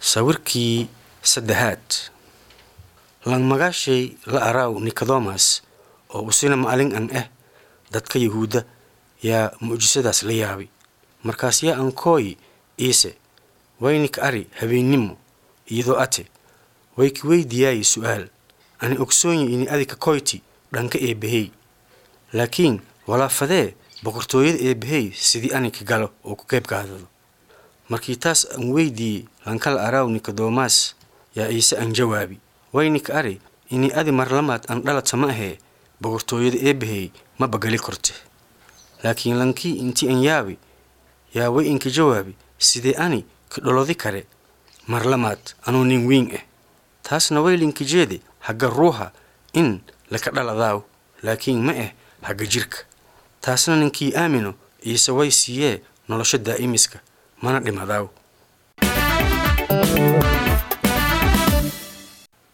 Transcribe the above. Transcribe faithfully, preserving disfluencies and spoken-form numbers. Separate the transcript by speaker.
Speaker 1: sawirkii saddexaad lan magaashay la araaw Nicodemus oo usina maalin an ah dadka Yahuuda yaa muujisadaas la yaabay markaas yaa an kooy iise waynik ari habeenimo iyadoo ate way ki weydiiyay su'aal ani ogsoon in adika kooyti dhanka eebahay laakiin wala fadee boqortooyada eebahay sidii ani ka galo oo ku qayb qaadado markii taas an weydii lan kala araaw Nicodemus yaa iise an jawaabi waynik ari in adi marlamaad an dhalata ma ahe boqortooyada eebahay ma bagali korte laakiin lankii intii an yaabi yaa way inka jawaabi sidee ani ka dholodi kare marlamaad anoo nin weyn ah taasna way linka jeede haga ruuha in laka dhaladaaw laakiin ma ah haga jirka taasna ninkii aamino iise way siiyee nolosha daa'imiska mana dhimadaaw